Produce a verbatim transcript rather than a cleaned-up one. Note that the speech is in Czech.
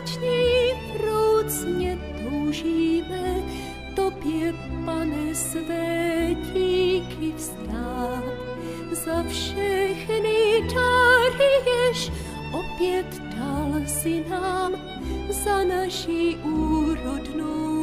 nejvděčněji vroucně toužíme tobě, Pane, své díky vzdát. Za všechny dary, jež opět dal si nám, za naši úrodnou